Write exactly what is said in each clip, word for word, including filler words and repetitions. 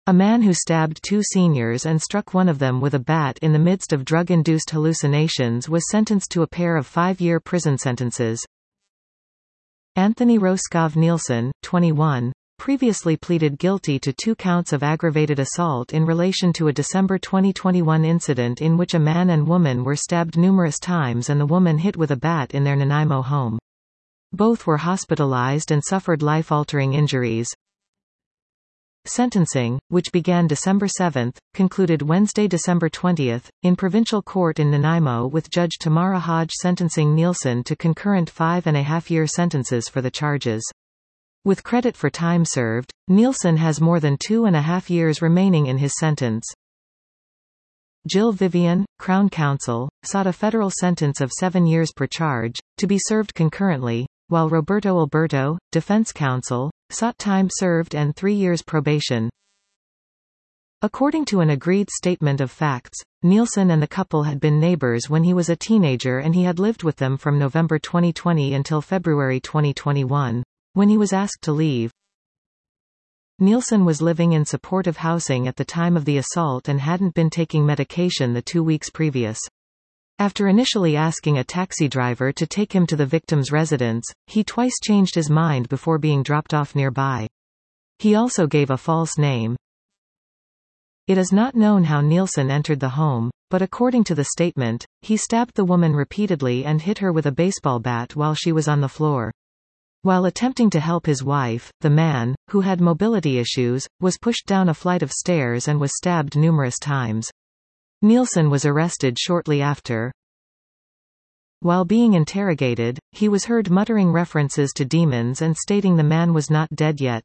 A man who stabbed two seniors and struck one of them with a bat in the midst of drug-induced hallucinations was sentenced to a pair of five-year prison sentences. Anthony Roscoe Nielsen, twenty-one, previously pleaded guilty to two counts of aggravated assault in relation to a December twenty twenty-one incident in which a man and woman were stabbed numerous times and the woman hit with a bat in their Nanaimo home. Both were hospitalized and suffered life-altering injuries. Sentencing, which began December seventh, concluded Wednesday, December twentieth, in provincial court in Nanaimo, with Judge Tamara Hodge sentencing Nielsen to concurrent five-and-a-half-year sentences for the charges. With credit for time served, Nielsen has more than two and a half years remaining in his sentence. Jill Vivian, Crown Counsel, sought a federal sentence of seven years per charge, to be served concurrently, while Roberto Alberto, defense counsel, sought time served and three years probation. According to an agreed statement of facts, Nielsen and the couple had been neighbors when he was a teenager and he had lived with them from November twenty twenty until February twenty twenty-one, when he was asked to leave. Nielsen was living in supportive housing at the time of the assault and hadn't been taking medication the two weeks previous. After initially asking a taxi driver to take him to the victim's residence, he twice changed his mind before being dropped off nearby. He also gave a false name. It is not known how Nielsen entered the home, but according to the statement, he stabbed the woman repeatedly and hit her with a baseball bat while she was on the floor. While attempting to help his wife, the man, who had mobility issues, was pushed down a flight of stairs and was stabbed numerous times. Nielsen was arrested shortly after. While being interrogated, he was heard muttering references to demons and stating the man was not dead yet.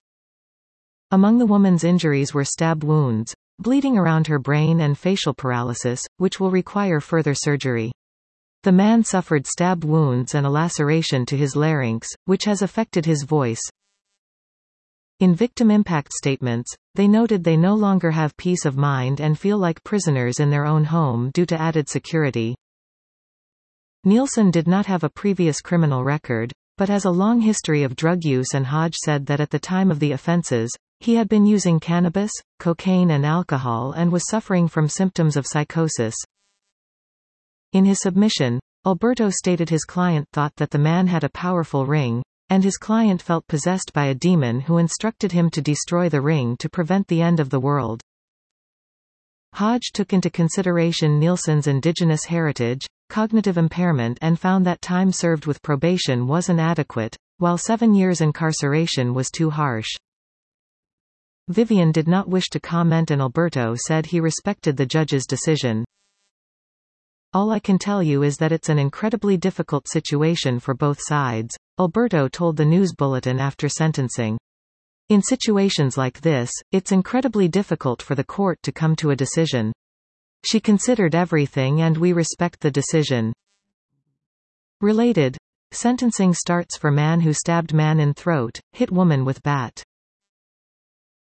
Among the woman's injuries were stab wounds, bleeding around her brain and facial paralysis, which will require further surgery. The man suffered stab wounds and a laceration to his larynx, which has affected his voice. In victim impact statements, they noted they no longer have peace of mind and feel like prisoners in their own home due to added security. Nielsen did not have a previous criminal record, but has a long history of drug use, and Hodge said that at the time of the offenses, he had been using cannabis, cocaine and alcohol and was suffering from symptoms of psychosis. In his submission, Alberto stated his client thought that the man had a powerful ring, and his client felt possessed by a demon who instructed him to destroy the ring to prevent the end of the world. Hodge took into consideration Nielsen's indigenous heritage, cognitive impairment, and found that time served with probation was inadequate, while seven years incarceration was too harsh. Vivian did not wish to comment and Alberto said he respected the judge's decision. "All I can tell you is that it's an incredibly difficult situation for both sides," Alberto told the News Bulletin after sentencing. "In situations like this, it's incredibly difficult for the court to come to a decision. She considered everything and we respect the decision." Related, sentencing starts for man who stabbed man in throat, hit woman with bat.